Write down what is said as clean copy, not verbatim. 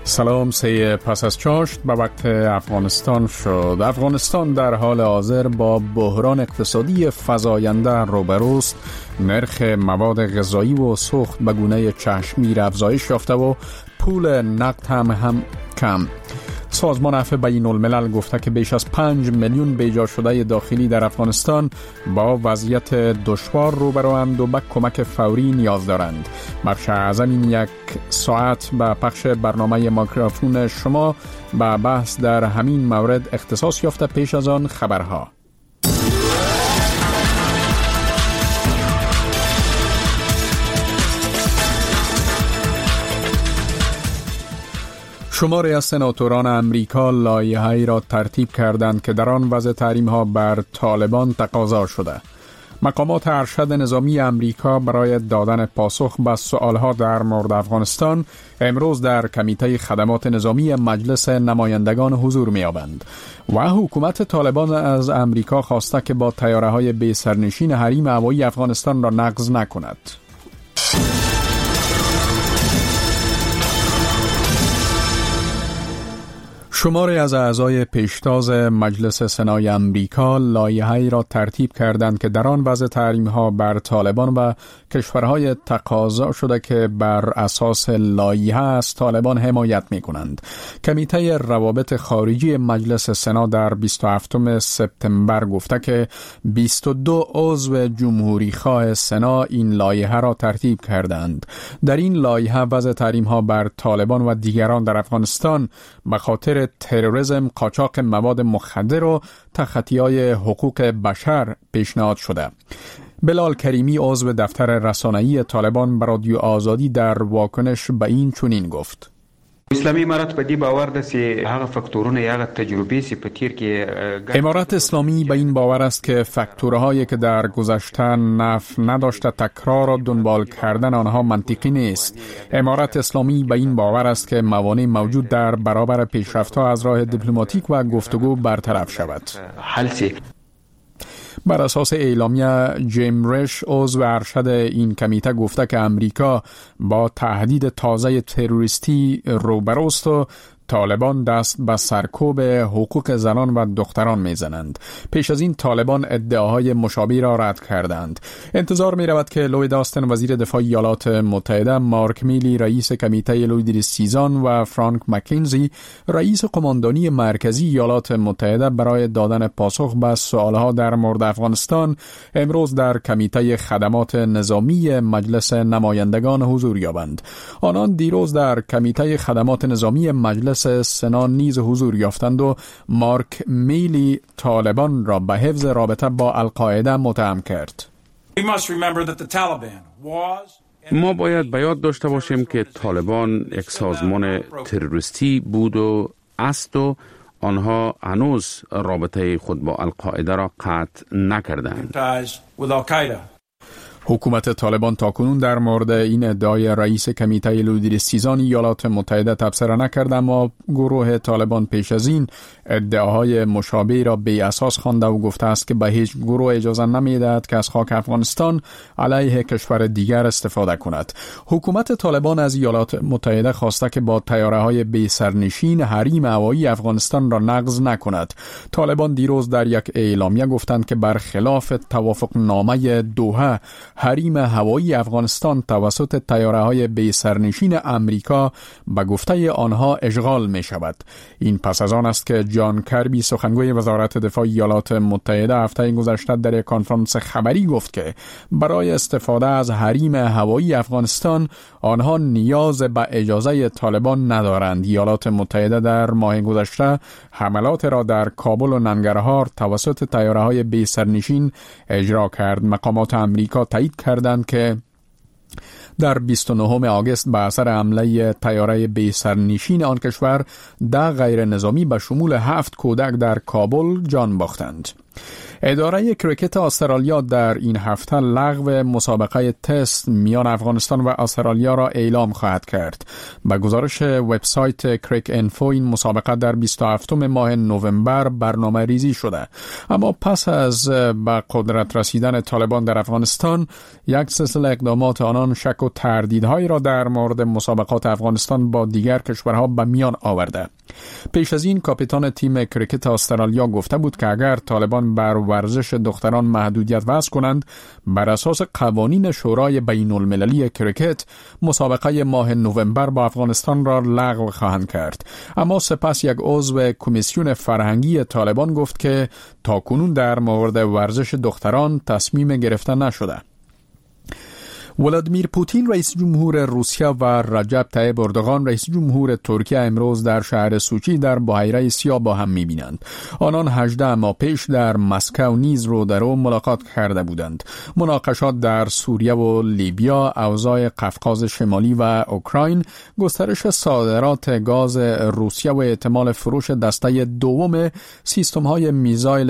سلام، 3 پس از چاشت به وقت افغانستان شد. افغانستان در حال حاضر با بحران اقتصادی فزاینده روبروست. نرخ مواد غذایی و سوخت به گونه چشمگیر افزایش یافته و پول نقد هم کم. سازمان عفو بین الملل گفته که بیش از 5 میلیون بیجا شده داخلی در افغانستان با وضعیت دشوار روبروند و به کمک فوری نیاز دارند. بخش اعظم این 1 ساعت به پخش برنامه میکروفون شما به بحث در همین مورد اختصاص یافته. پیش از آن خبرها. شماری از سناتوران امریکا لایحه‌ای را ترتیب کردند که در آن وضع تحریم‌ها بر طالبان تقاضا شده. مقامات ارشد نظامی امریکا برای دادن پاسخ به سؤالها در مورد افغانستان امروز در کمیته خدمات نظامی مجلس نمایندگان حضور می‌یابند و حکومت طالبان از امریکا خواسته که با طیاره‌های بی سرنشین حریم هوایی افغانستان را نقض نکند. شماری از اعضای پیشتاز مجلس سنای امریکا لایحه‌ای را ترتیب کردند که در آن وضع تحریم‌ها بر طالبان و کشورهای تقاضا شده که بر اساس لایحه از طالبان حمایت می‌کنند. کمیته روابط خارجی مجلس سنا در 27 سپتامبر گفته که 22 عضو جمهوری خواه سنا این لایحه را ترتیب کردند. در این لایحه وضع تحریم‌ها بر طالبان و دیگران در افغانستان به خاطر تروریسم، قاچاق مواد مخدر و تخطی‌های حقوق بشر پیشنهاد شده. بلال کریمی عضو دفتر رسانه‌ای طالبان به رادیو آزادی در واکنش به این چنین گفت: اسلامی امارت په دې باور ده چې هغه فاکتورونه یا هغه تجربې چې په تیر کې امارت اسلامی به این باور است که فاکتورهایی که در گذشته نفع نداشته تکرار و دنبال کردن آنها منطقی نیست. امارت اسلامی به این باور است که موانع موجود در برابر پیشرفت‌ها از راه دیپلماتیک و گفتگو برطرف شود. بر اساس اعلامیه جیم رش عضو ارشد این کمیته گفته که امریکا با تهدید تازه تروریستی روبروست و طالبان دست به سرکوب حقوق زنان و دختران میزنند. پیش از این طالبان ادعاهای مشابه را رد کردند. انتظار می رود که لوید آستن وزیر دفاع ایالات متحده، مارک میلی رئیس کمیته لوید سیزان و فرانک مکینزی رئیس قماندانی مرکزی ایالات متحده برای دادن پاسخ به سؤالها در مورد افغانستان امروز در کمیته خدمات نظامی مجلس نمایندگان حضور یابند. آنان دیروز در کمیته خدمات نظامی مجلس سنا نیز حضور یافتند و مارک میلی طالبان را به حفظ رابطه با القاعده متهم کرد. ما باید به یاد داشته باشیم که طالبان یک سازمان تروریستی بود و است و آنها هنوز رابطه خود با القاعده را قطع نکردند. حکومت طالبان تاکنون در مورد این ادعای رئیس کمیته لوید سیزان ایالات متحده تبصره نکرده، اما گروه طالبان پیش از این ادعاهای مشابه را بی اساس خوانده و گفته است که به هیچ گروه اجازه نمیدهد که از خاک افغانستان علیه کشور دیگر استفاده کند. حکومت طالبان از ایالات متحده خواسته که با طیاره‌های بی سرنشین حریم هوایی افغانستان را نقض نکند. طالبان دیروز در یک اعلامیه گفتند که برخلاف توافق نامه دوحه حریم هوایی افغانستان توسط طیاره‌های بی سرنشین امریکا به گفته آنها اشغال می شود. این پس از آن است که جان کربی سخنگوی وزارت دفاع ایالات متحده هفته گذشته در یک کنفرانس خبری گفت که برای استفاده از حریم هوایی افغانستان آنها نیاز به اجازه طالبان ندارند. ایالات متحده در ماه گذشته حملات را در کابل و ننگرهار توسط طیاره‌های بی سرنشین اجرا کرد. مقامات امریکا تایید کردند که در 29 آگوست به اثر حمله طیاره بی سرنشین آن کشور 10 غیر نظامی به شمول 7 کودک در کابل جان باختند. اداره کریکت استرالیا در این هفته لغو مسابقه تست میان افغانستان و استرالیا را اعلام خواهد کرد. به گزارش وبسایت کریک انفو این مسابقه در 27 ماه نوامبر برنامه ریزی شده، اما پس از به قدرت رسیدن طالبان در افغانستان یک سلسله اقدامات آنان شک و تردیدهایی را در مورد مسابقات افغانستان با دیگر کشورها به میان آورده. پیش از این کاپیتان تیم کریکت استرالیا گفته بود که اگر طالبان بر ورزش دختران محدودیت وضع کنند، بر اساس قوانین شورای بین المللی کریکت مسابقه ماه نوامبر با افغانستان را لغو خواهند کرد. اما سپس یک عضو کمیسیون فرهنگی طالبان گفت که تاکنون در مورد ورزش دختران تصمیم گرفته نشده. ولادیمیر پوتین رئیس جمهور روسیه و رجب طیب اردوغان رئیس جمهور ترکیه امروز در شهر سوچی در بحیره سیاه با هم می‌بینند. آنان 18 ماه پیش در مسکو نیز رو در او ملاقات کرده بودند. مناقشات در سوریه و لیبیا، اوضاع قفقاز شمالی و اوکراین، گسترش صادرات گاز روسیه و احتمال فروش دسته دوم سیستم‌های میزایل